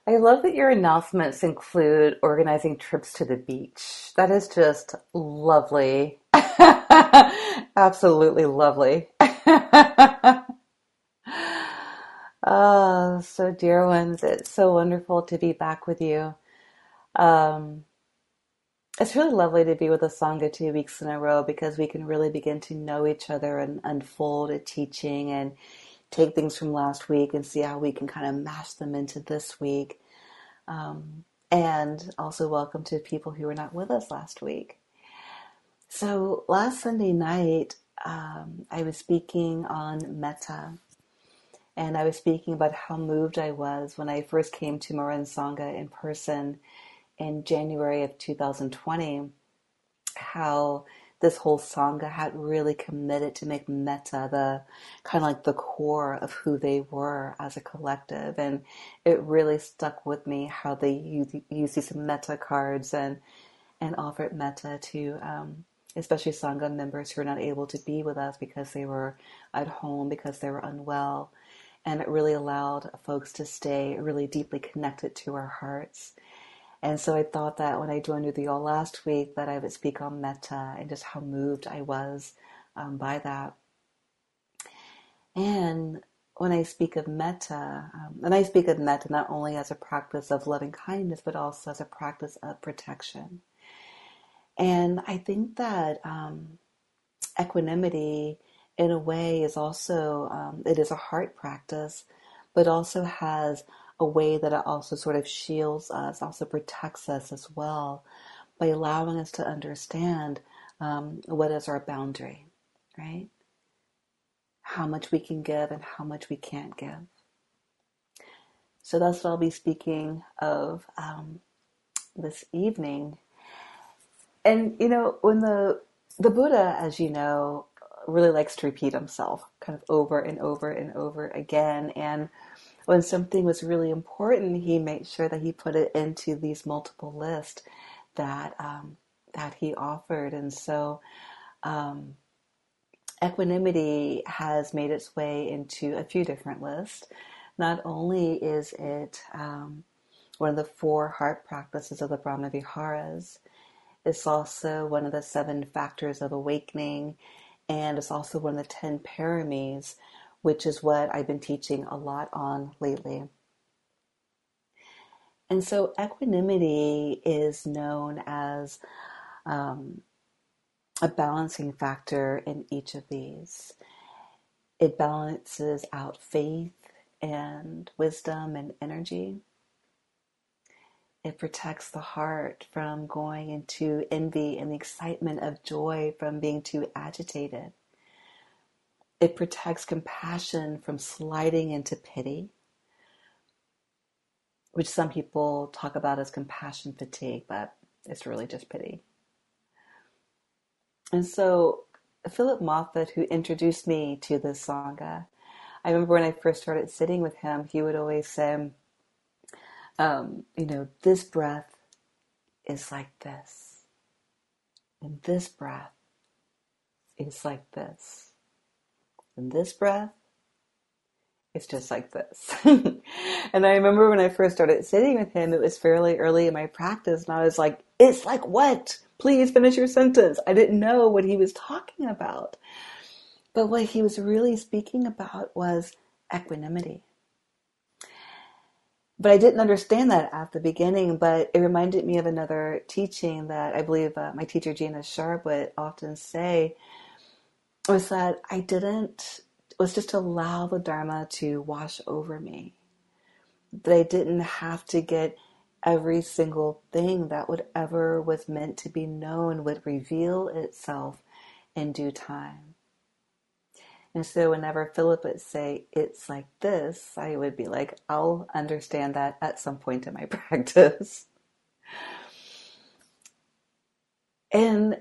I love that your announcements include organizing trips to the beach. That is just lovely. Absolutely lovely. So dear ones, it's so wonderful to be back with you. Um, it's really lovely to be with the Sangha 2 weeks in a row because we can really begin to know each other and unfold a teaching and take things from last week and see how we can kind of mash them into this week. And also welcome to people who were not with us last week. So last Sunday night, I was speaking on metta, and I was speaking about how moved I was when I first came to Marin Sangha in person in January of 2020, how this whole Sangha had really committed to make metta the kind of like the core of who they were as a collective. And it really stuck with me how they use these metta cards and offered metta to especially Sangha members who are not able to be with us because they were at home, because they were unwell. And it really allowed folks to stay really deeply connected to our hearts. And so I thought that when I joined with you all last week that I would speak on metta and just how moved I was by that. And when I speak of metta, and I speak of metta not only as a practice of loving kindness, but also as a practice of protection. And I think that equanimity, in a way, is also, it is a heart practice, but also has a way that it also sort of shields us, also protects us as well, by allowing us to understand what is our boundary, right? How much we can give and how much we can't give. So that's what I'll be speaking of this evening. And, you know, when the Buddha, as you know, really likes to repeat himself kind of over and over and over again. And when something was really important, he made sure that he put it into these multiple lists that that he offered. And so equanimity has made its way into a few different lists. Not only is it one of the 4 heart practices of the Brahma Viharas, it's also one of the 7 factors of awakening, and it's also one of the 10 paramis, which is what I've been teaching a lot on lately. And so equanimity is known as a balancing factor in each of these. It balances out faith and wisdom and energy. It protects the heart from going into envy and the excitement of joy from being too agitated. It protects compassion from sliding into pity, which some people talk about as compassion fatigue, but it's really just pity. And so Philip Moffitt, who introduced me to this Sangha, I remember when I first started sitting with him, he would always say, this breath is like this. And this breath is like this. And this breath is just like this. And I remember when I first started sitting with him, it was fairly early in my practice, and I was like, it's like what? Please finish your sentence. I didn't know what he was talking about. But what he was really speaking about was equanimity. But I didn't understand that at the beginning, but it reminded me of another teaching that I believe my teacher Gina Sharp would often say, was that was just to allow the Dharma to wash over me. That I didn't have to get every single thing that whatever was meant to be known would reveal itself in due time. And so whenever Philip would say, it's like this, I would be like, I'll understand that at some point in my practice. And,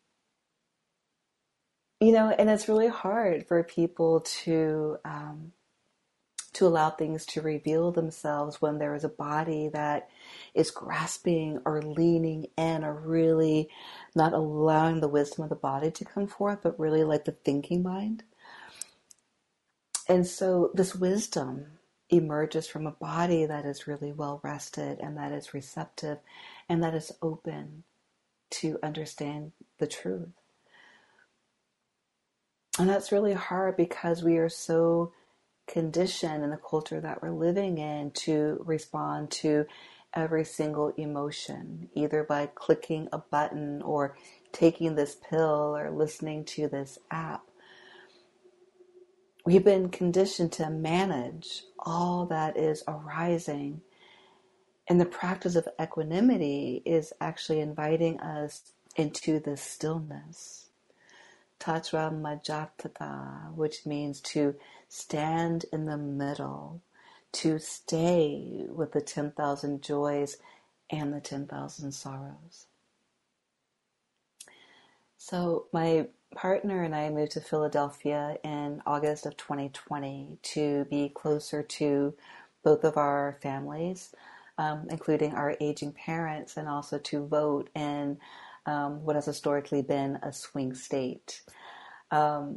and it's really hard for people to allow things to reveal themselves when there is a body that is grasping or leaning in or really not allowing the wisdom of the body to come forth, but really like the thinking mind. And so this wisdom emerges from a body that is really well rested and that is receptive and that is open to understand the truth. And that's really hard because we are so conditioned in the culture that we're living in to respond to every single emotion, either by clicking a button or taking this pill or listening to this app. We've been conditioned to manage all that is arising. And the practice of equanimity is actually inviting us into this stillness. Tatra Majatata, which means to stand in the middle, to stay with the 10,000 joys and the 10,000 sorrows. So my partner and I moved to Philadelphia in August of 2020 to be closer to both of our families, including our aging parents, and also to vote in what has historically been a swing state. In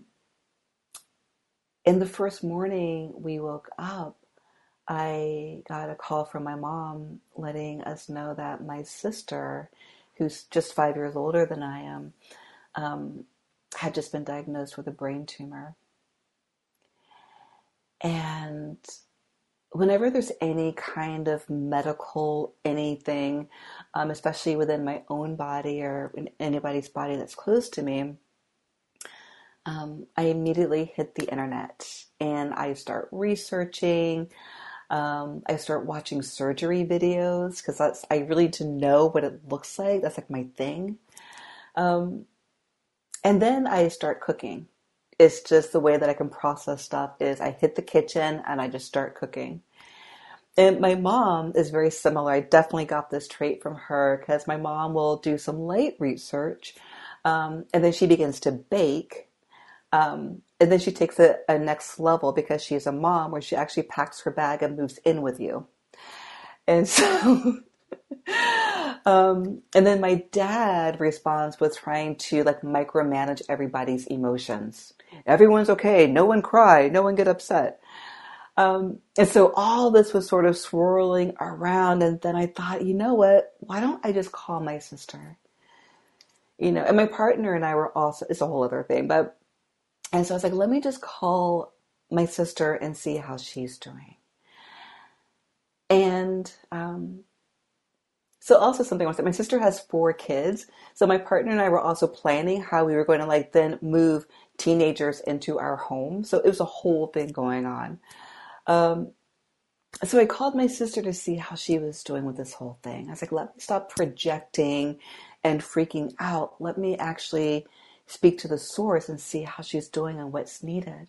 the first morning we woke up, I got a call from my mom letting us know that my sister, who's just 5 years older than I am, had just been diagnosed with a brain tumor. And whenever there's any kind of medical anything, especially within my own body or in anybody's body that's close to me, I immediately hit the internet and I start researching. I start watching surgery videos because I really need to know what it looks like. That's like my thing. And then I start cooking. It's just the way that I can process stuff is I hit the kitchen and I just start cooking. And my mom is very similar. I definitely got this trait from her because my mom will do some light research and then she begins to bake. And then she takes it a next level because she's a mom where she actually packs her bag and moves in with you. And so, and then my dad responds with trying to like micromanage everybody's emotions. Everyone's okay. No one cry. No one get upset. And so all this was sort of swirling around. And then I thought, you know what? Why don't I just call my sister? You know, and my partner and I were also, it's a whole other thing, but and so I was like, let me just call my sister and see how she's doing. And so also something was that my sister has 4 kids. So my partner and I were also planning how we were going to like then move teenagers into our home. So it was a whole thing going on. So I called my sister to see how she was doing with this whole thing. I was like, let me stop projecting and freaking out. Let me actually speak to the source and see how she's doing and what's needed.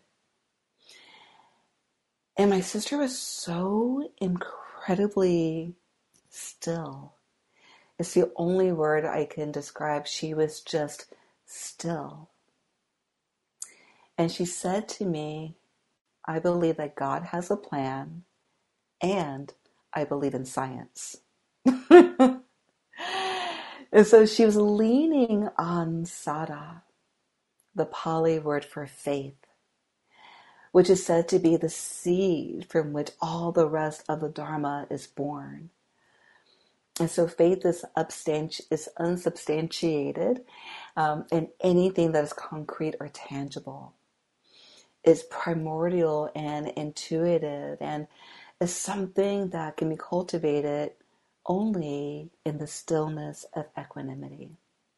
And my sister was so incredibly still. It's the only word I can describe. She was just still. And she said to me, I believe that God has a plan and I believe in science. And so she was leaning on Sada, the Pali word for faith, which is said to be the seed from which all the rest of the Dharma is born. And so faith is unsubstantiated, and anything that is concrete or tangible is primordial and intuitive and is something that can be cultivated only in the stillness of equanimity.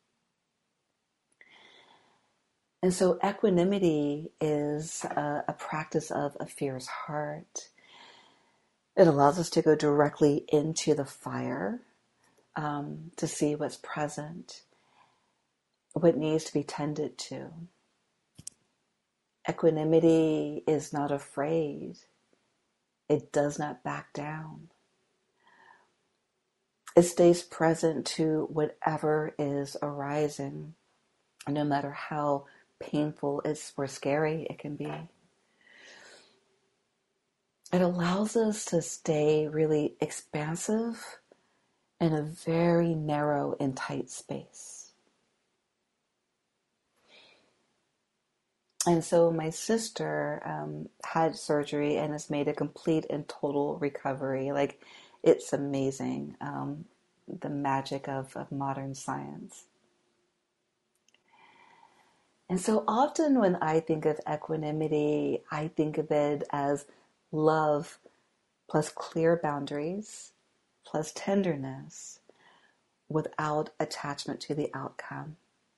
And so equanimity is a practice of a fierce heart. It allows us to go directly into the fire, to see what's present, what needs to be tended to. Equanimity is not afraid. It does not back down. It stays present to whatever is arising, no matter how painful or scary it can be. It allows us to stay really expansive in a very narrow and tight space. And so my sister had surgery and has made a complete and total recovery. Like, it's amazing, the magic of modern science. And so often when I think of equanimity, I think of it as love plus clear boundaries plus tenderness without attachment to the outcome.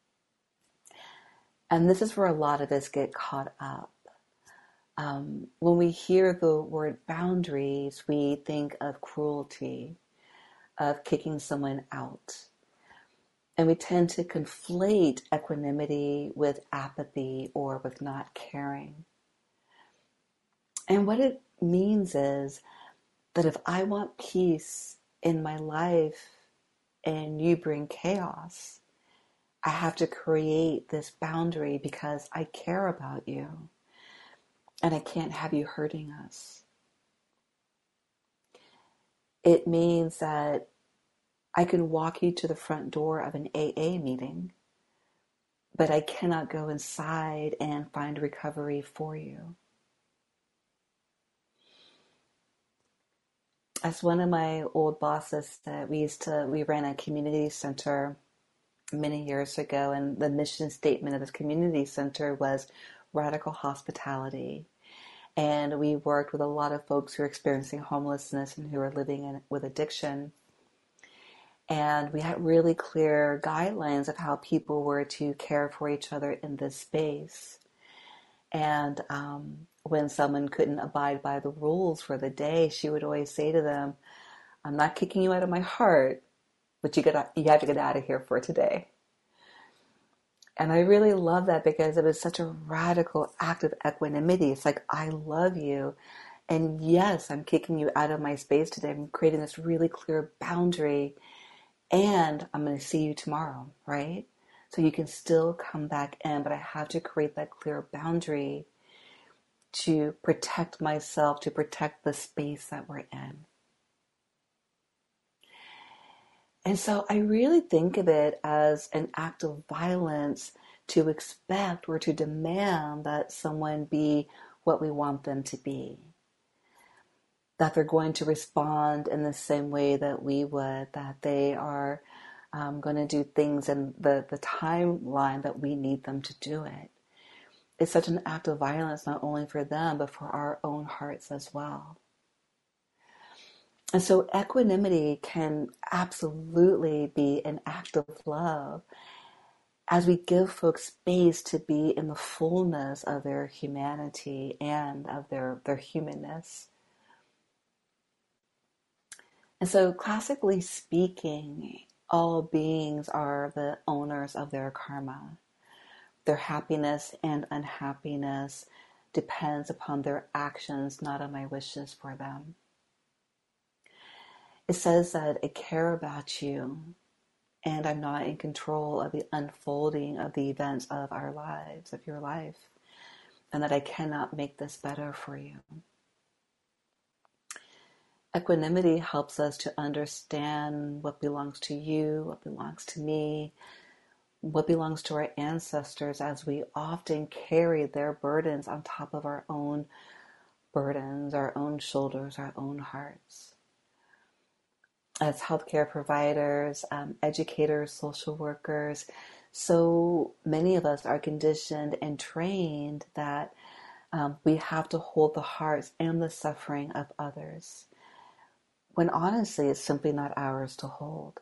And this is where a lot of us get caught up. When we hear the word boundaries, we think of cruelty, of kicking someone out. And we tend to conflate equanimity with apathy or with not caring. And what it means is that if I want peace in my life and you bring chaos, I have to create this boundary because I care about you and I can't have you hurting us. It means that I can walk you to the front door of an AA meeting, but I cannot go inside and find recovery for you. As one of my old bosses said, we ran a community center many years ago, and the mission statement of this community center was radical hospitality. And we worked with a lot of folks who are experiencing homelessness and who are living with addiction. And we had really clear guidelines of how people were to care for each other in this space. And when someone couldn't abide by the rules for the day, she would always say to them, "I'm not kicking you out of my heart, but you have to get out of here for today." And I really love that because it was such a radical act of equanimity. It's like, I love you. And yes, I'm kicking you out of my space today. I'm creating this really clear boundary. And I'm going to see you tomorrow, right? So you can still come back in, but I have to create that clear boundary to protect myself, to protect the space that we're in. And so I really think of it as an act of violence to expect or to demand that someone be what we want them to be. That they're going to respond in the same way that we would, that they are going to do things in the timeline that we need them to do it. It's such an act of violence, not only for them, but for our own hearts as well. And so equanimity can absolutely be an act of love as we give folks space to be in the fullness of their humanity and of their humanness. And so classically speaking, all beings are the owners of their karma. Their happiness and unhappiness depends upon their actions, not on my wishes for them. It says that I care about you and I'm not in control of the unfolding of the events of our lives, of your life, and that I cannot make this better for you. Equanimity helps us to understand what belongs to you, what belongs to me, what belongs to our ancestors, as we often carry their burdens on top of our own burdens, our own shoulders, our own hearts. As healthcare providers, educators, social workers, so many of us are conditioned and trained that we have to hold the hearts and the suffering of others, when honestly it's simply not ours to hold.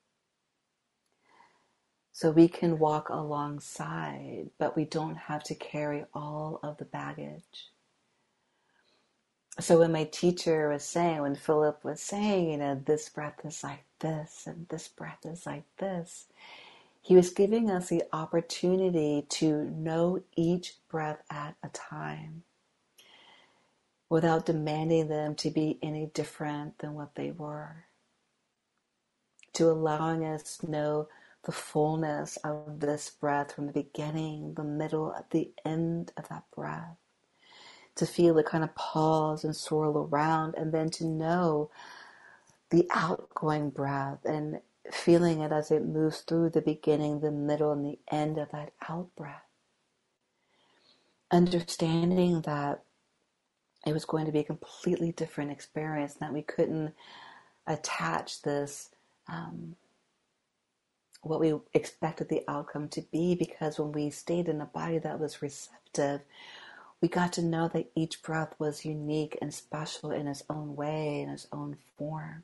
So we can walk alongside, but we don't have to carry all of the baggage. So when my teacher was saying, when Philip was saying, this breath is like this and this breath is like this, he was giving us the opportunity to know each breath at a time without demanding them to be any different than what they were. To allowing us to know the fullness of this breath from the beginning, the middle, at the end of that breath. To feel it kind of pause and swirl around, and then to know the outgoing breath and feeling it as it moves through the beginning, the middle, and the end of that out breath. understanding that it was going to be a completely different experience, and that we couldn't attach this, what we expected the outcome to be, because when we stayed in a body that was receptive, we got to know that each breath was unique and special in its own way, in its own form.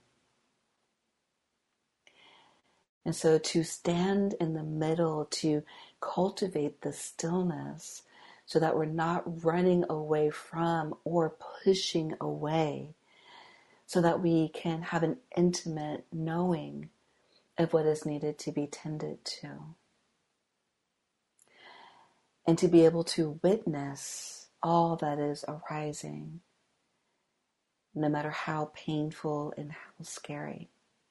And so to stand in the middle, to cultivate the stillness so that we're not running away from or pushing away, so that we can have an intimate knowing of what is needed to be tended to. And to be able to witness all that is arising, no matter how painful and how scary.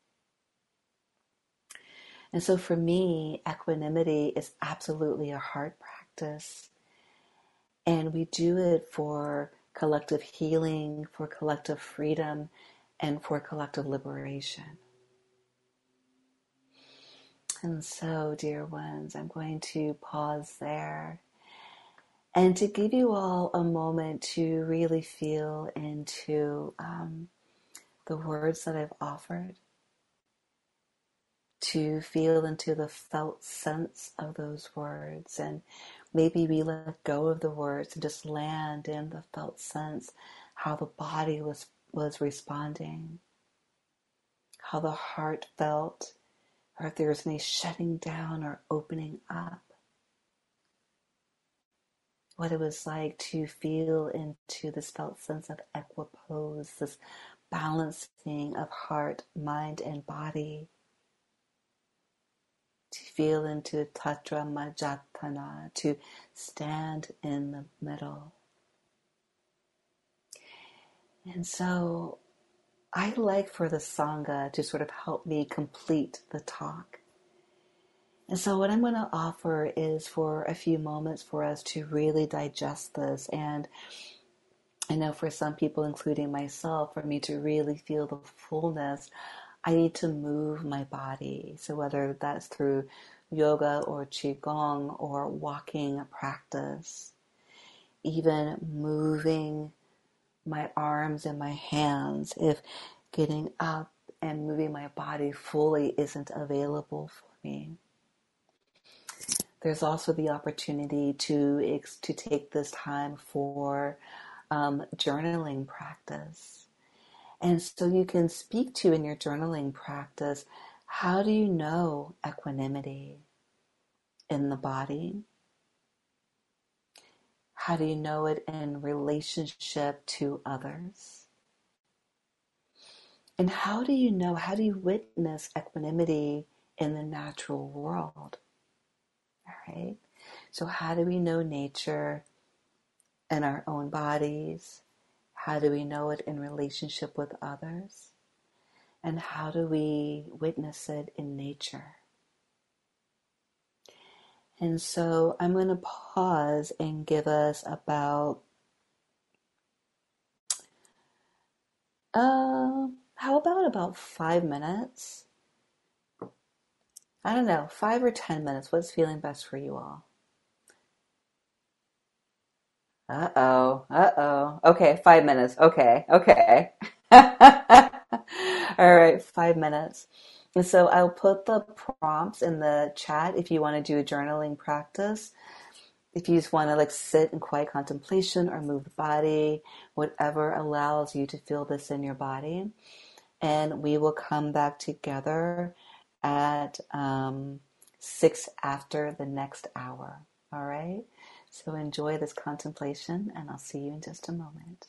And so for me, equanimity is absolutely a heart practice. And we do it for collective healing, for collective freedom, and for collective liberation. And so, dear ones, I'm going to pause there and to give you all a moment to really feel into the words that I've offered, to feel into the felt sense of those words. And maybe we let go of the words and just land in the felt sense, how the body was responding, how the heart felt, or if there was any shutting down or opening up. What it was like to feel into this felt sense of equipoise, this balancing of heart, mind, and body. To feel into Tatra Majatana, to stand in the middle. And so I like for the Sangha to sort of help me complete the talk. And so what I'm going to offer is for a few moments for us to really digest this. And I know for some people, including myself, for me to really feel the fullness, I need to move my body. So whether that's through yoga or qigong or walking practice, even moving my arms and my hands, if getting up and moving my body fully isn't available for me. There's also the opportunity to take this time for journaling practice. And so you can speak to in your journaling practice, how do you know equanimity in the body? How do you know it in relationship to others? And how do you witness equanimity in the natural world? All right. So how do we know nature in our own bodies? How do we know it in relationship with others? And how do we witness it in nature? And so I'm going to pause and give us about, how about 5 minutes? I don't know, 5 or 10 minutes. What's feeling best for you all? Okay, 5 minutes. Okay. All right, 5 minutes. And so I'll put the prompts in the chat if you want to do a journaling practice. If you just want to sit in quiet contemplation or move the body, whatever allows you to feel this in your body. And we will come back together at 6 after the next hour. All right? So enjoy this contemplation, and I'll see you in just a moment.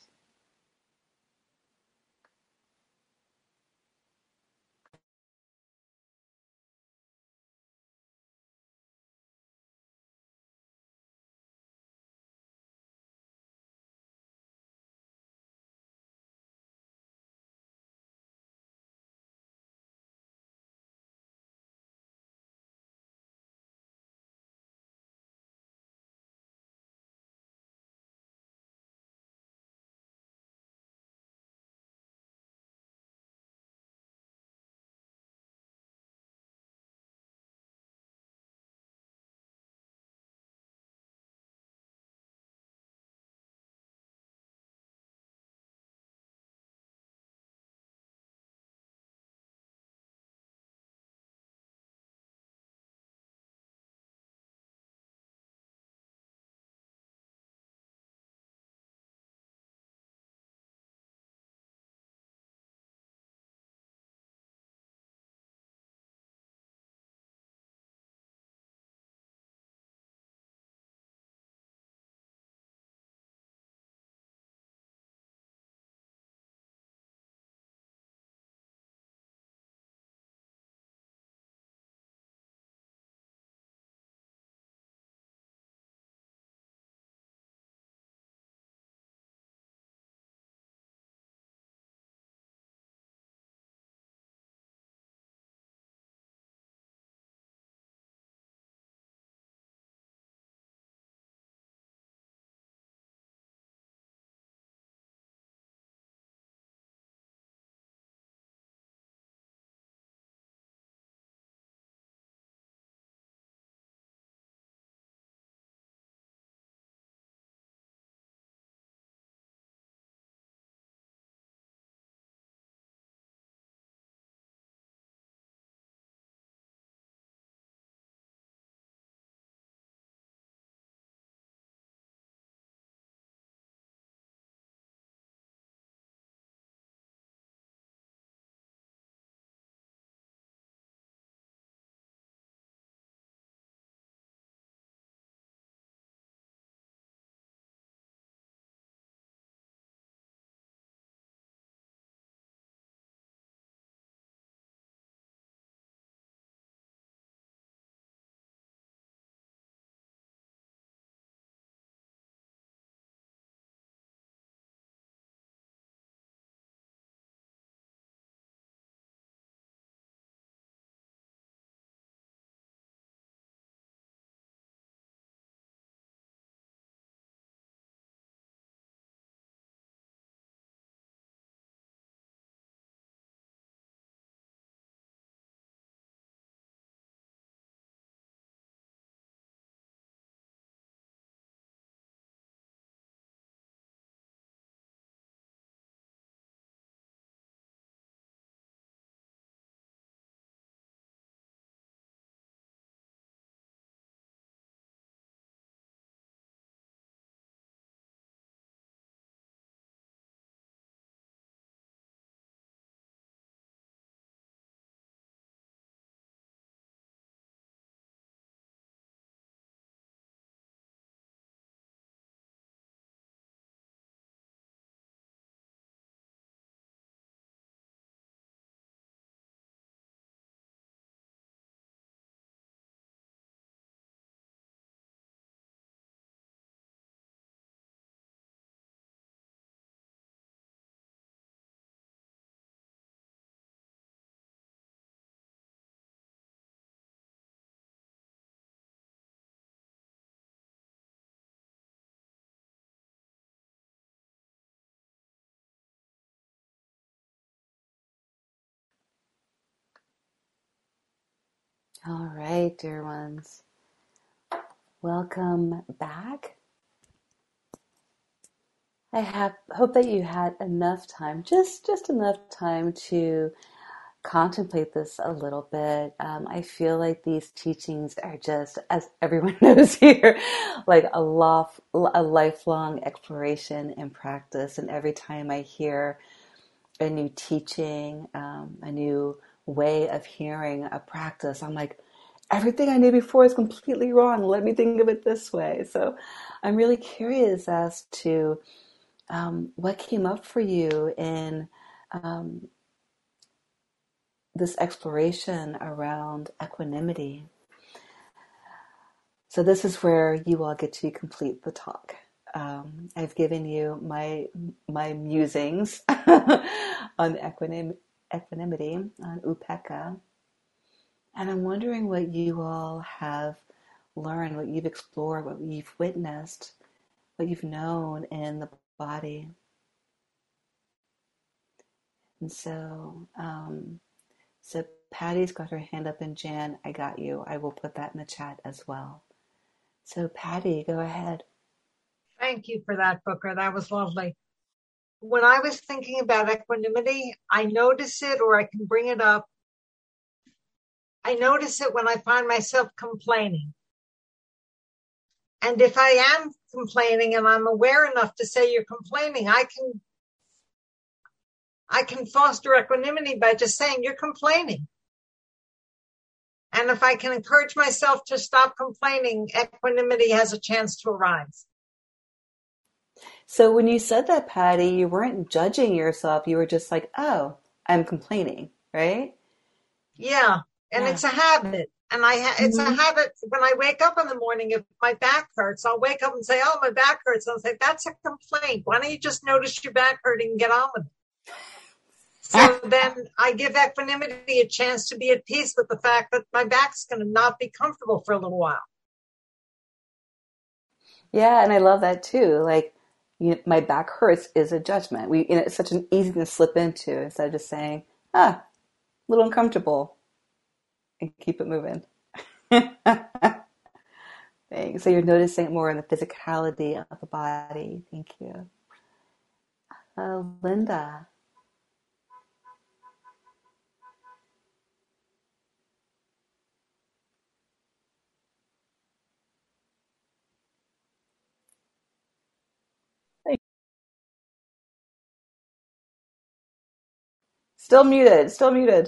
All right, dear ones. Welcome back. Hope that you had enough time, just enough time to contemplate this a little bit. I feel like these teachings are just, as everyone knows here, like a lifelong exploration and practice. And every time I hear a new teaching, a new way of hearing a practice, I'm like, everything I knew before is completely wrong. Let me think of it this way. So I'm really curious as to what came up for you in um, this exploration around equanimity. So this is where you all get to complete the talk. I've given you my musings on equanimity, on upekkha, and I'm wondering what you all have learned, what you've explored, what you've witnessed, what you've known in the body. And so Patty's got her hand up, and Jan, I got you. I will put that in the chat as well. So Patty, go ahead. Thank you for that, Booker. That was lovely. When I was thinking about equanimity, I notice it, or I can bring it up. I notice it when I find myself complaining. And if I am complaining and I'm aware enough to say you're complaining, I can foster equanimity by just saying you're complaining. And if I can encourage myself to stop complaining, equanimity has a chance to arise. So when you said that, Patty, you weren't judging yourself. You were just like, oh, I'm complaining, right? Yeah. And it's a habit. And it's a habit when I wake up in the morning, if my back hurts, I'll wake up and say, oh, my back hurts. I'll say, that's a complaint. Why don't you just notice your back hurting and get on with it? So then I give equanimity a chance to be at peace with the fact that my back's going to not be comfortable for a little while. Yeah, and I love that too. Like, my back hurts is a judgment. It's such an easy to slip into instead of just saying, a little uncomfortable, and keep it moving. Thanks. So you're noticing it more in the physicality of the body. Thank you. Linda. Still muted. Still muted.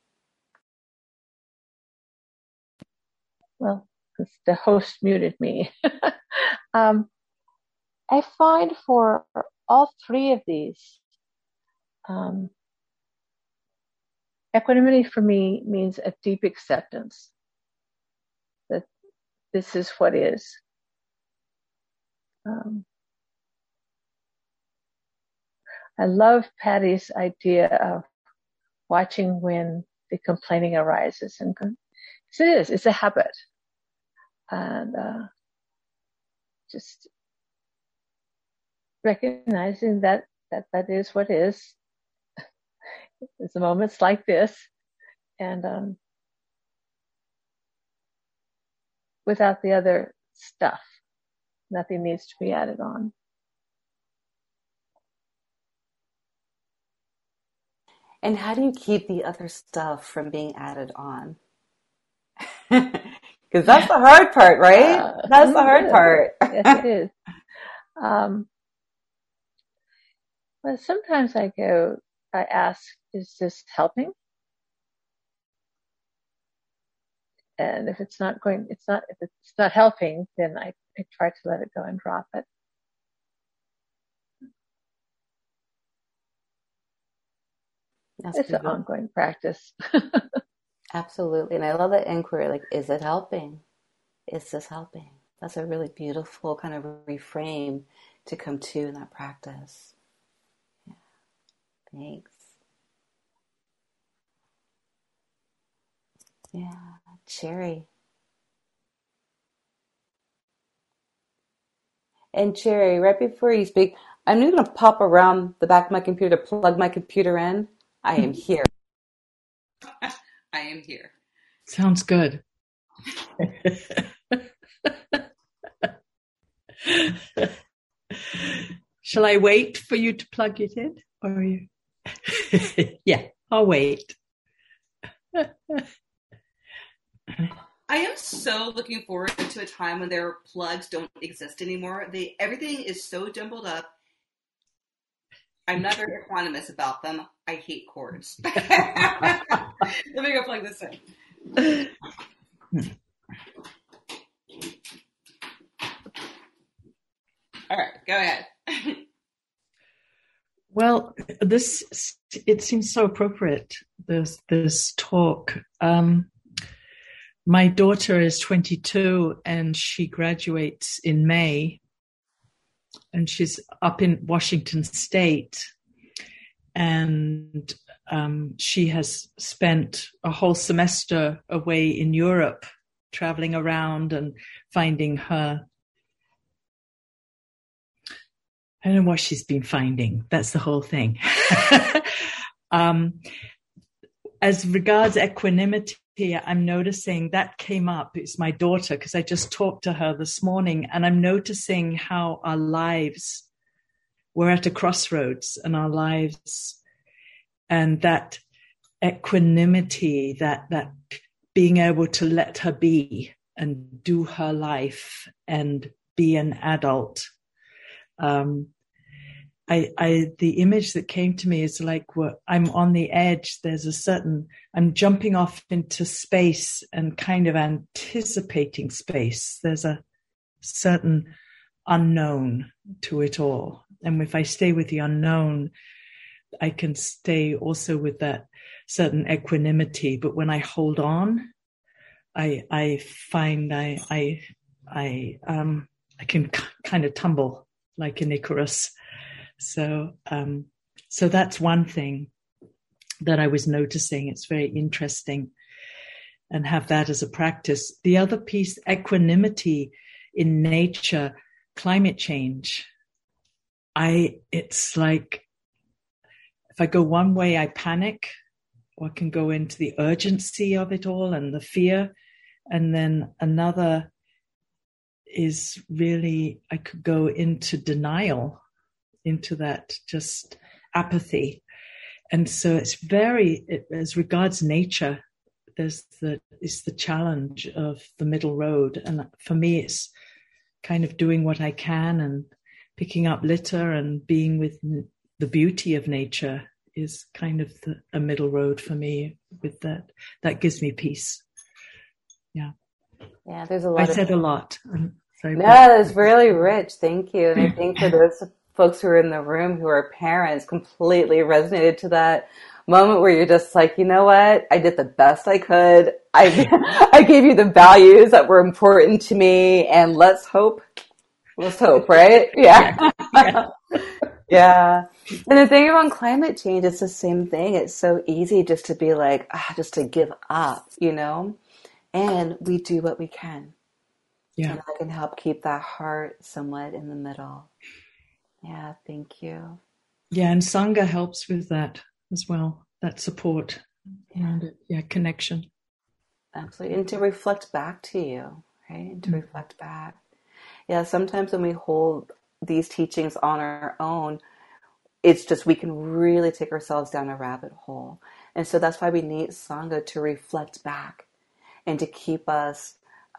Well, the host muted me. I find for all three of these, equanimity for me means a deep acceptance that this is what is. I love Patty's idea of watching when the complaining arises, and it's a habit, and just recognizing that is what is. There's moments like this, and without the other stuff, nothing needs to be added on. And how do you keep the other stuff from being added on? Because that's the hard part, right? That's the hard part. Yes, it is. But sometimes I ask, is this helping? And if it's not helping, then I try to let it go and drop it. It's an ongoing practice. Absolutely. And I love that inquiry. Like, is it helping? Is this helping? That's a really beautiful kind of reframe to come to in that practice. Yeah. Thanks. Yeah. Cherry. And Cherry, right before you speak, I'm just going to pop around the back of my computer to plug my computer in. I am here. I am here. Sounds good. Shall I wait for you to plug it in? Or are you? Yeah, I'll wait. I am so looking forward to a time when their plugs don't exist anymore. Everything is so jumbled up. I'm not very equanimous about them. I hate cords. Let me go plug this in. All right, go ahead. Well, it seems so appropriate, this talk. My daughter is 22 and she graduates in May, and she's up in Washington State, and she has spent a whole semester away in Europe, traveling around and finding her. I don't know what she's been finding. That's the whole thing. As regards equanimity, I'm noticing that came up. It's my daughter, because I just talked to her this morning, and I'm noticing how our lives, we're at a crossroads in our lives, and that equanimity, that being able to let her be and do her life and be an adult. The image that came to me is like, I'm on the edge. I'm jumping off into space and kind of anticipating space. There's a certain unknown to it all. And if I stay with the unknown, I can stay also with that certain equanimity. But when I hold on, I find I can kind of tumble like an Icarus. So that's one thing that I was noticing. It's very interesting, and have that as a practice. The other piece, equanimity in nature, climate change. It's like, if I go one way, I panic, or I can go into the urgency of it all and the fear. And then another is really, I could go into denial, into that just apathy. And so it's as regards nature, it's the challenge of the middle road. And for me, it's kind of doing what I can and picking up litter and being with the beauty of nature is kind of a middle road for me with that. That gives me peace. Yeah. Yeah, there's a lot. I said a lot. No, it's really rich. Thank you. And I think for those folks who are in the room who are parents, completely resonated to that moment where you're just like, you know what? I did the best I could. I gave you the values that were important to me, and let's hope, right? Yeah. Yeah. And the thing about climate change, it's the same thing. It's so easy just to be like, just to give up, and we do what we can. Yeah. And that can help keep that heart somewhat in the middle. Yeah, thank you. Yeah, and Sangha helps with that as well, that support and connection. Absolutely. And to reflect back to you, right? And to reflect back. Yeah, sometimes when we hold these teachings on our own, it's just we can really take ourselves down a rabbit hole. And so that's why we need Sangha to reflect back and to keep us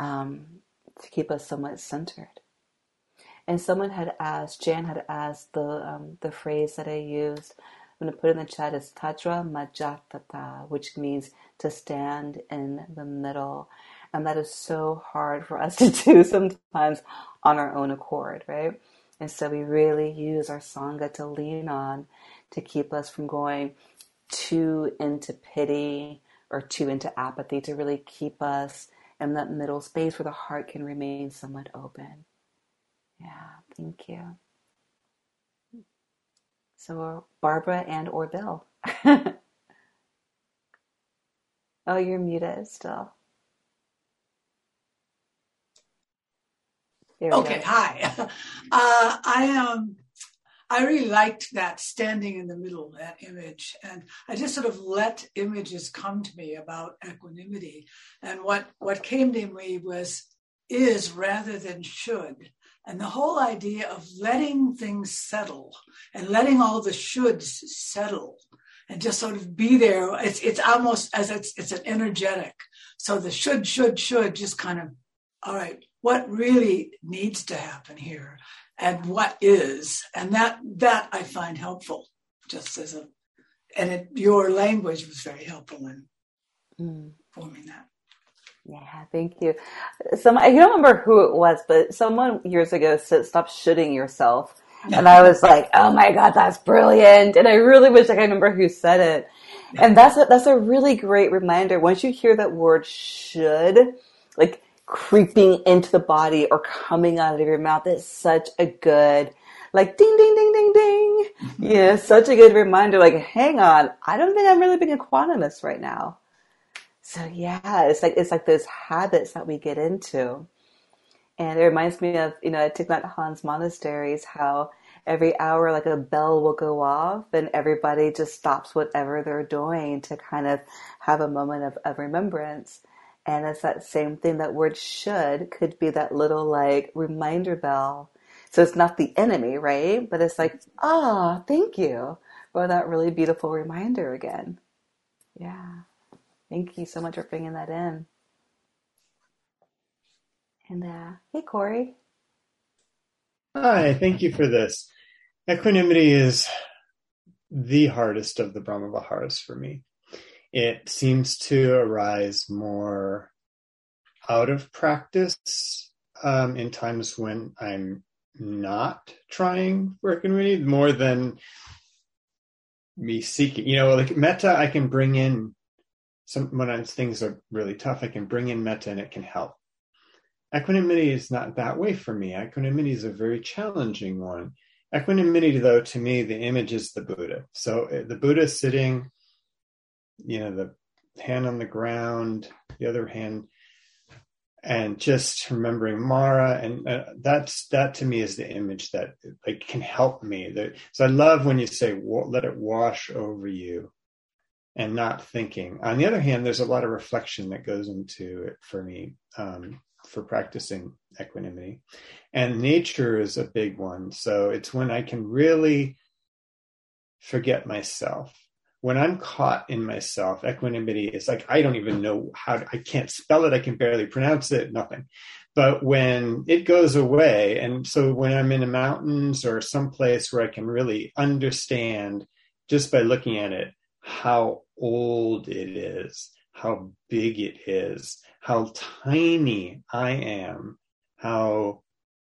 somewhat centered. And someone had asked, Jan had asked the phrase that I used. I'm going to put in the chat is Tatra Majatata, which means to stand in the middle. And that is so hard for us to do sometimes on our own accord, right? And so we really use our Sangha to lean on to keep us from going too into pity or too into apathy, to really keep us in that middle space where the heart can remain somewhat open. Yeah, thank you. So Barbara and or Bill. Oh, you're muted still. Okay, hi. I really liked that standing in the middle, that image. And I just sort of let images come to me about equanimity. And what came to me was is rather than should. And the whole idea of letting things settle and letting all the shoulds settle and just sort of be there. It's almost as it's an energetic. So the should just kind of, all right, what really needs to happen here and what is, and that I find helpful just as your language was very helpful in forming that. Yeah, thank you. I don't remember who it was, but someone years ago said, stop shooting yourself. And I was like, oh my God, that's brilliant. And I really wish I could remember who said it. And that's a really great reminder. Once you hear that word should, like creeping into the body or coming out of your mouth, it's such a good, like ding, ding, ding, ding, ding. Yeah, such a good reminder. Like, hang on, I don't think I'm really being a quantumist right now. So yeah, it's like those habits that we get into. And it reminds me of, at Thich Nhat Hanh's monasteries, how every hour, like a bell will go off and everybody just stops whatever they're doing to kind of have a moment of remembrance. And it's that same thing. That word should could be that little like reminder bell. So it's not the enemy, right? But it's like, thank you for that really beautiful reminder again. Yeah. Thank you so much for bringing that in. And hey, Corey. Hi, thank you for this. Equanimity is the hardest of the Brahmaviharas for me. It seems to arise more out of practice in times when I'm not trying for equanimity, more than me seeking. Like metta, I can bring in when things are really tough, I can bring in metta and it can help. Equanimity is not that way for me. Equanimity is a very challenging one. Equanimity, though, to me, the image is the Buddha. So the Buddha sitting, the hand on the ground, the other hand, and just remembering Mara. And that to me is the image that can help me. So I love when you say, let it wash over you and not thinking. On the other hand, there's a lot of reflection that goes into it for me. For practicing equanimity. And nature is a big one. So it's when I can really forget myself. When I'm caught in myself, equanimity is like, I don't even know I can't spell it. I can barely pronounce it, nothing. But when it goes away, and so when I'm in the mountains or someplace where I can really understand just by looking at it, how old it is, how big it is, how tiny I am, how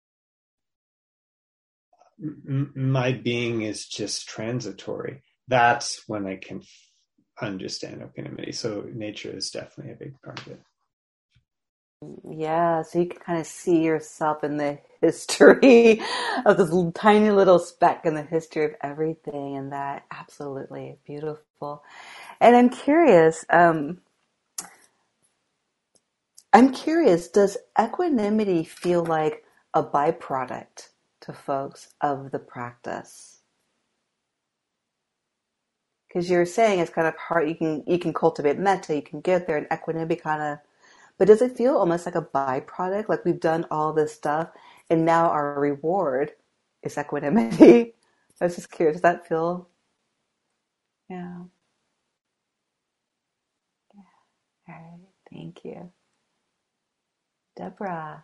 my being is just transitory. That's when I can understand equanimity. So nature is definitely a big part of it. Yeah, so you can kind of see yourself in the history of this tiny little speck in the history of everything, and that absolutely beautiful. And I'm curious, does equanimity feel like a byproduct to folks of the practice? Because you're saying it's kind of hard, you can cultivate metta, you can get there, and equanimity kind of, but does it feel almost like a byproduct? Like we've done all this stuff and now our reward is equanimity? I was just curious, does that feel, yeah. All right, thank you. Deborah.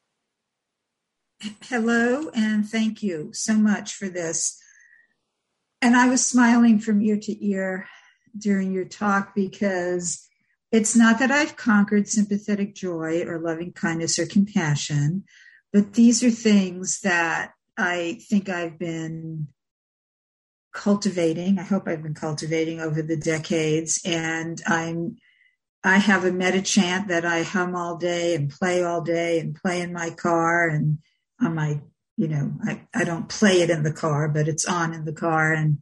Hello, and thank you so much for this. And I was smiling from ear to ear during your talk because it's not that I've conquered sympathetic joy or loving kindness or compassion, but these are things that I think I've been cultivating. I hope I've been cultivating over the decades. And I have a metta chant that I hum all day and play all day and play in my car and on my, I don't play it in the car, but it's on in the car. And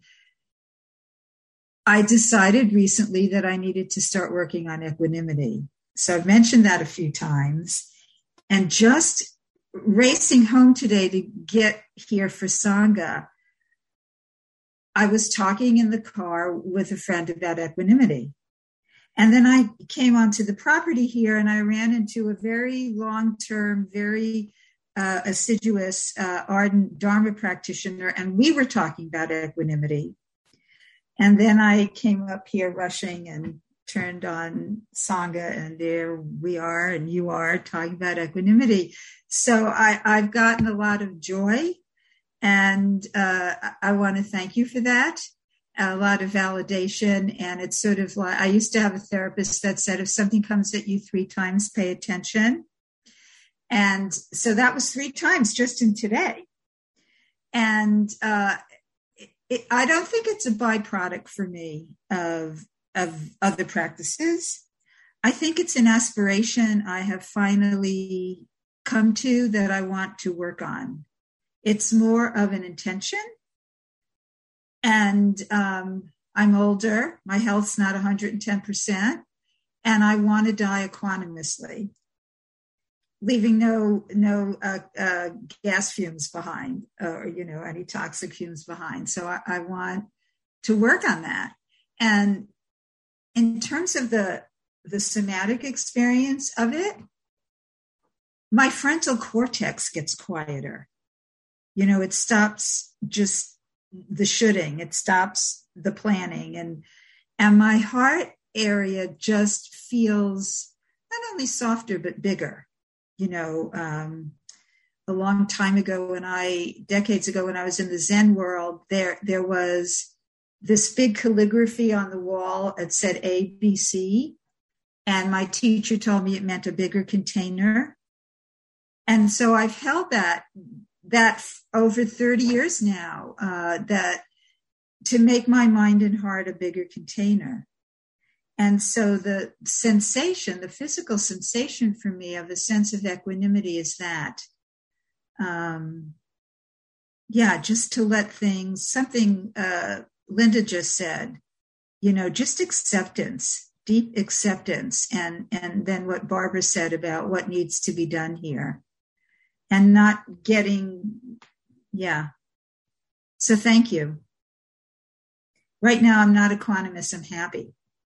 I decided recently that I needed to start working on equanimity. So I've mentioned that a few times. And just racing home today to get here for Sangha, I was talking in the car with a friend about equanimity. And then I came onto the property here and I ran into a very long-term, very assiduous, ardent Dharma practitioner, and we were talking about equanimity. And then I came up here rushing and turned on Sangha, and there we are, and you are talking about equanimity. So I've gotten a lot of joy, and I want to thank you for that. A lot of validation, and it's sort of like, I used to have a therapist that said, if something comes at you 3 times, pay attention. And so that was 3 times just in today. And I don't think it's a byproduct for me of other practices. I think it's an aspiration I have finally come to that I want to work on. It's more of an intention. And I'm older. My health's not 110%. And I want to die equanimously, leaving no gas fumes behind, or, any toxic fumes behind. So I want to work on that. And in terms of the somatic experience of it, my frontal cortex gets quieter. It stops just the shooting, it stops the planning, and my heart area just feels not only softer but bigger. A long time ago, decades ago, when I was in the Zen world, there was this big calligraphy on the wall. It said ABC, and my teacher told me it meant a bigger container. And so I've held that over 30 years now, that to make my mind and heart a bigger container. And so the sensation, the physical sensation for me of a sense of equanimity is that, just to let things, something Linda just said, just acceptance, deep acceptance, and then what Barbara said about what needs to be done here. And not getting, So thank you. Right now, I'm not equanimous. I'm happy.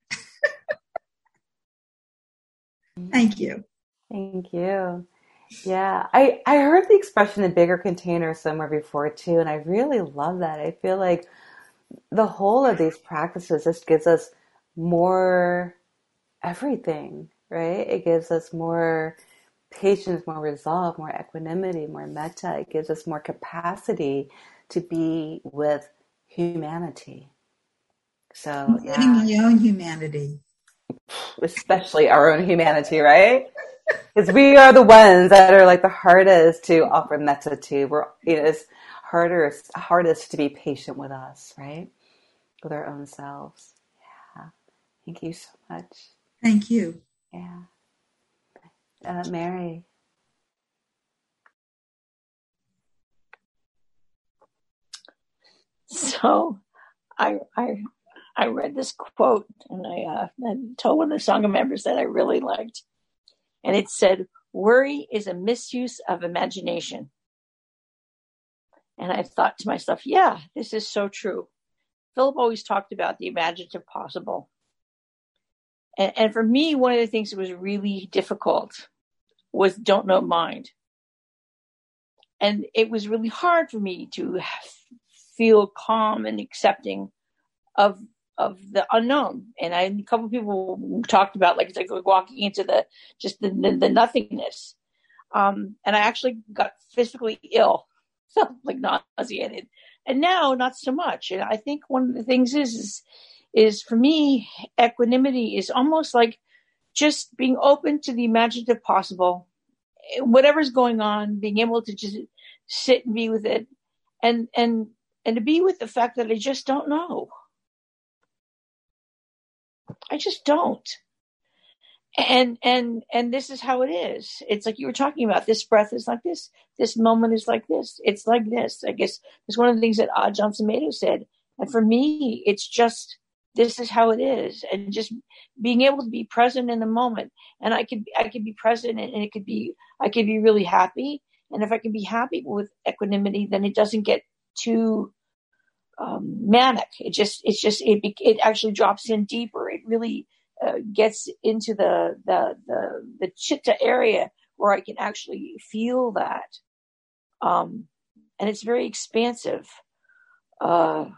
Thank you. Thank you. Yeah, I heard the expression a bigger container somewhere before too, and I really love that. I feel like the whole of these practices just gives us more everything, right? It gives us more patience, more resolve, more equanimity, more metta. It gives us more capacity to be with humanity. So, including my own humanity. Especially our own humanity, right? Because we are the ones that are like the hardest to offer metta to. It's hardest to be patient with us, right? With our own selves. Yeah. Thank you so much. Thank you. Yeah. Mary. So I read this quote, and I told one of the Sangha members that I really liked. And it said, "Worry is a misuse of imagination." And I thought to myself, yeah, this is so true. Philip always talked about the imaginative possible. And for me, one of the things that was really difficult was don't know mind. And it was really hard for me to feel calm and accepting of the unknown. And a couple of people talked about, it's like walking into the nothingness. And I actually got physically ill, felt like nauseated. And now not so much. And I think one of the things is for me, equanimity is almost like just being open to the imaginative possible, whatever's going on, being able to just sit and be with it, and to be with the fact that I just don't know. I just don't. And this is how it is. It's like you were talking about. This breath is like this. This moment is like this. It's like this. I guess it's one of the things that Johnson Mato said. And for me, it's just, this is how it is. And just being able to be present in the moment. And I could be present, and I could be really happy. And if I can be happy with equanimity, then it doesn't get too manic. It actually drops in deeper. It really gets into the chitta area where I can actually feel that. And it's very expansive. I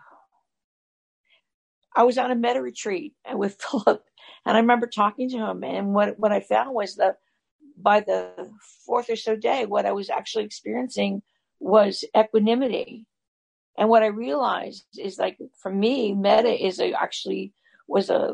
was on a metta retreat with Philip, and I remember talking to him, and what I found was that by the fourth or so day, what I was actually experiencing was equanimity. And what I realized is, like, for me, metta was a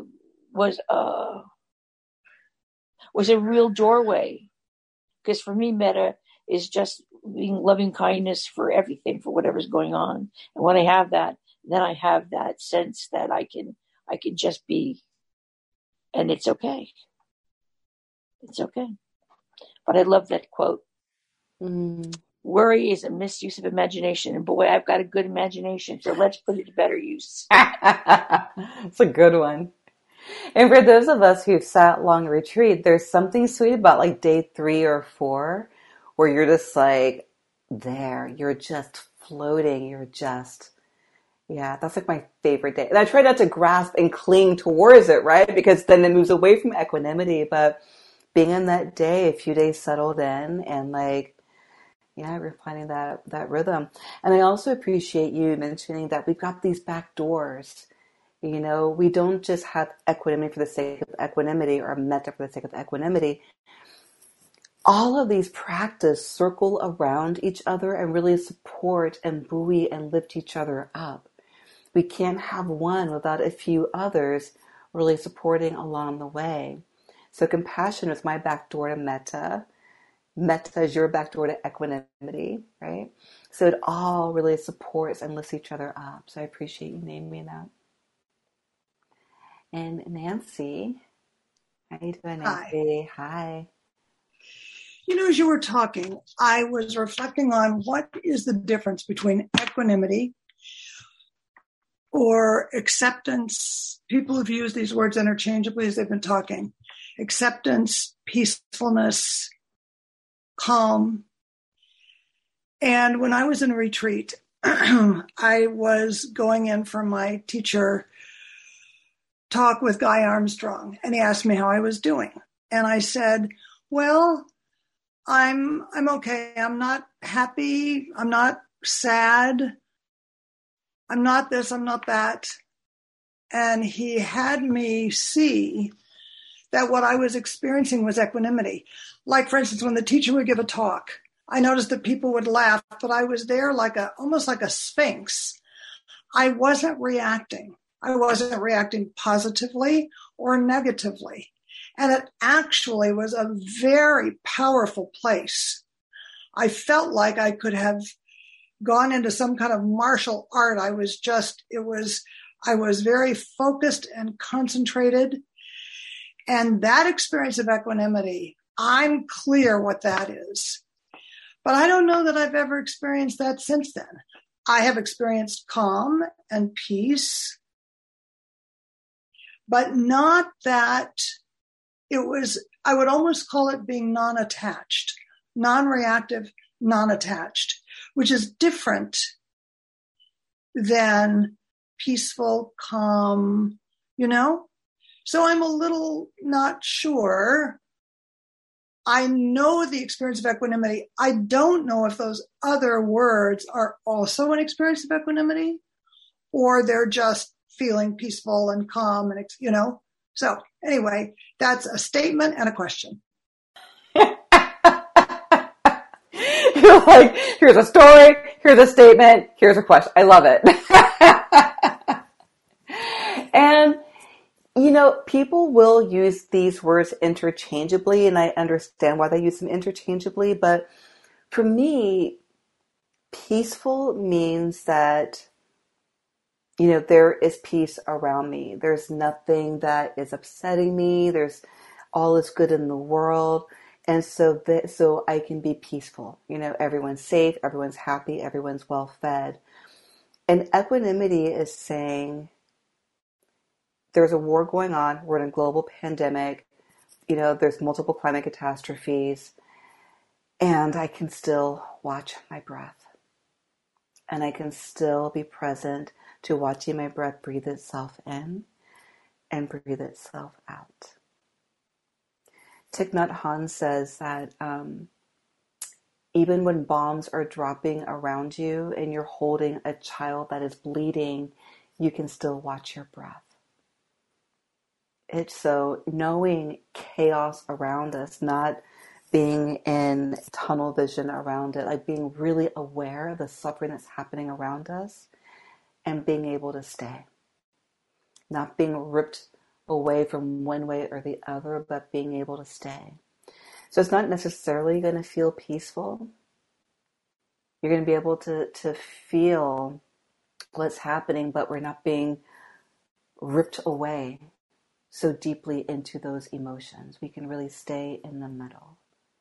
real doorway. Because for me, metta is just being loving kindness for everything, for whatever's going on. And when I have that, then I have that sense that I can just be, and it's okay. It's okay. But I love that quote. Worry is a misuse of imagination. And boy, I've got a good imagination, so let's put it to better use. It's a good one. And for those of us who've sat long retreat, there's something sweet about like day 3 or 4 where you're just like there. You're just floating. That's like my favorite day. And I try not to grasp and cling towards it, right? Because then it moves away from equanimity. But being in that day, a few days settled in and like, we're finding that rhythm. And I also appreciate you mentioning that we've got these back doors. We don't just have equanimity for the sake of equanimity or metta for the sake of equanimity. All of these practices circle around each other and really support and buoy and lift each other up. We can't have one without a few others really supporting along the way. So compassion is my back door to metta. Metta is your back door to equanimity, right? So it all really supports and lifts each other up. So I appreciate you naming that. And Nancy, how you doing, Nancy? Hi. As you were talking, I was reflecting on what is the difference between equanimity or acceptance. People have used these words interchangeably as they've been talking. Acceptance, peacefulness, calm. And when I was in a retreat, I was going in for my teacher talk with Guy Armstrong, and he asked me how I was doing. And I said, well, I'm okay. I'm not happy. I'm not sad. I'm not this. I'm not that. And he had me see that what I was experiencing was equanimity. Like, for instance, when the teacher would give a talk, I noticed that people would laugh, but I was there almost like a sphinx. I wasn't reacting. I wasn't reacting positively or negatively. And it actually was a very powerful place. I felt like I could have gone into some kind of martial art. I was very focused and concentrated. And that experience of equanimity, I'm clear what that is. But I don't know that I've ever experienced that since then. I have experienced calm and peace, but not that I would almost call it being non-attached, non-reactive, non-attached, which is different than peaceful, calm, So I'm a little not sure. I know the experience of equanimity. I don't know if those other words are also an experience of equanimity or they're just feeling peaceful and calm and, So anyway, that's a statement and a question. You're like, here's a story, here's a statement, here's a question. I love it. And, people will use these words interchangeably, and I understand why they use them interchangeably. But for me, peaceful means that, there is peace around me. There's nothing that is upsetting me. There's all is good in the world. And so I can be peaceful. Everyone's safe, everyone's happy, everyone's well fed. And equanimity is saying there's a war going on. We're in a global pandemic. There's multiple climate catastrophes. And I can still watch my breath. And I can still be present to watching my breath breathe itself in and breathe itself out. Thich Nhat Hanh says that even when bombs are dropping around you and you're holding a child that is bleeding, you can still watch your breath. It's so knowing chaos around us, not being in tunnel vision around it, like being really aware of the suffering that's happening around us and being able to stay. Not being ripped away from one way or the other, but being able to stay. So it's not necessarily going to feel peaceful. You're going to be able to feel what's happening, but we're not being ripped away so deeply into those emotions. We can really stay in the middle.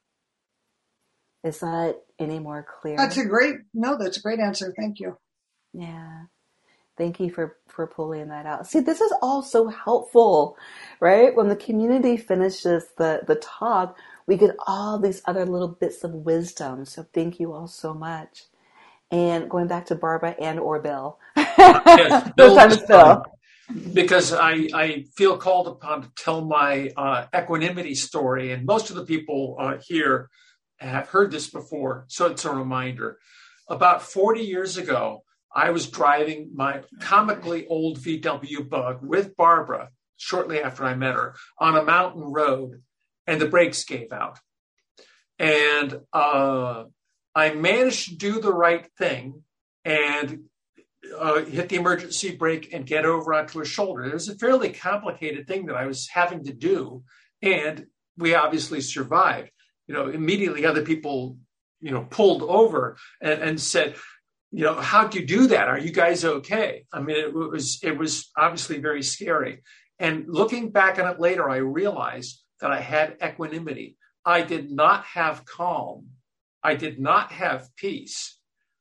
Is that any more clear? That's a great answer. Thank you. Yeah. Thank you for pulling that out. See, this is all so helpful, right? When the community finishes the talk, we get all these other little bits of wisdom. So thank you all so much. And going back to Barbara and or Bill. Yes, Bill. Because I feel called upon to tell my equanimity story. And most of the people here have heard this before, so it's a reminder. About 40 years ago, I was driving my comically old VW Bug with Barbara shortly after I met her on a mountain road, and the brakes gave out. And I managed to do the right thing and hit the emergency brake and get over onto a shoulder. It was a fairly complicated thing that I was having to do, and we obviously survived. Immediately other people, pulled over and said, how'd you do that? Are you guys okay? I mean, it was obviously very scary. And looking back on it later, I realized that I had equanimity. I did not have calm. I did not have peace.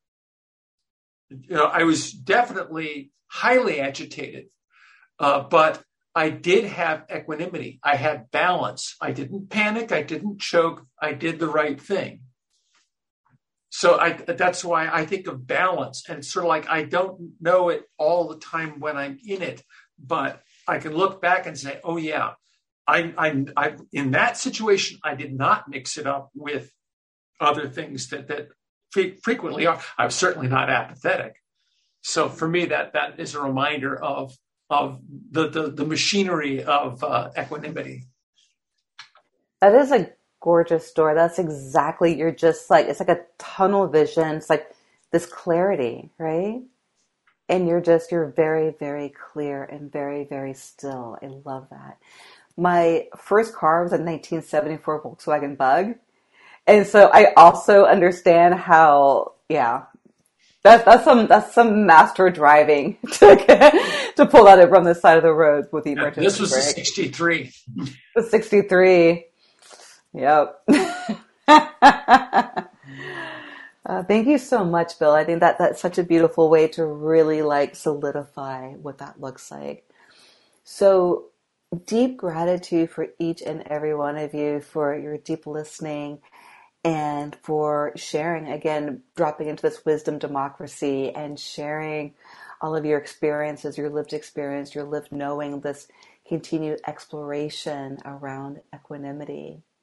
I was definitely highly agitated, but I did have equanimity. I had balance. I didn't panic. I didn't choke. I did the right thing. So that's why I think of balance. And it's sort of like I don't know it all the time when I'm in it, but I can look back and say, oh, yeah, I in that situation, I did not mix it up with other things that frequently are. I'm certainly not apathetic. So for me, that is a reminder of the machinery of equanimity. That is a gorgeous story. That's exactly, you're just like, it's like a tunnel vision. It's like this clarity, right? And you're very, very clear and very, very still. I love that. My first car was a 1974 Volkswagen Bug. And so I also understand how, that's some master driving to pull out from the side of the road with the emergency This was brake. a 63. The 63. Yep. Thank you so much, Bill. I think that's such a beautiful way to really solidify what that looks like. So deep gratitude for each and every one of you for your deep listening and for sharing, again, dropping into this wisdom democracy and sharing all of your experiences, your lived experience, your lived knowing, this continued exploration around equanimity.